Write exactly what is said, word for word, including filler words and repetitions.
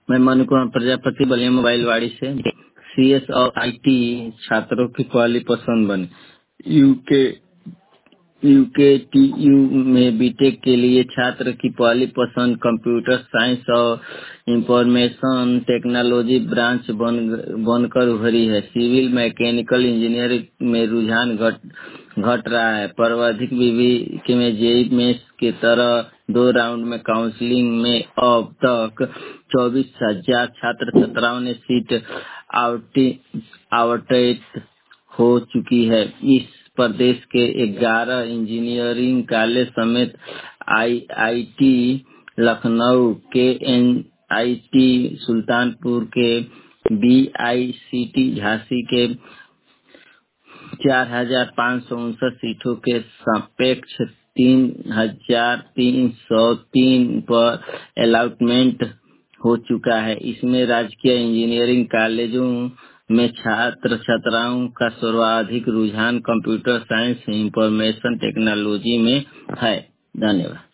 मैं मनु कुमार प्रजापति बलिया मोबाइल वाड़ी से। सी एस और आई टी छात्रों की पहली पसंद बने। यूके यूके टी यू में बीटेक के लिए छात्र की पहली पसंद कंप्यूटर साइंस और इंफॉर्मेशन टेक्नोलॉजी ब्रांच बन बनकर उभरी है। सिविल मैकेनिकल इंजीनियरिंग में रुझान घट घट रहा है। पर्वधिक विवि के में जेई में की तरह दो राउंड में काउंसलिंग में अब तक चौबीस हजार छात्र छात्राओं ने सीट आवंटित हो चुकी है। इस प्रदेश के ग्यारह इंजीनियरिंग कॉलेज समेत आई आई टी लखनऊ के एन आई टी सुल्तानपुर के B I C T Jhansi के चार हजार पाँच सौ उनसठ सीटों के सापेक्ष तीन हजार तीन सौ तीन पर अलॉटमेंट हो चुका है। इसमें राजकीय इंजीनियरिंग कॉलेजों में छात्र छात्राओं का सर्वाधिक रुझान कंप्यूटर साइंस इंफॉर्मेशन टेक्नोलॉजी में है। धन्यवाद।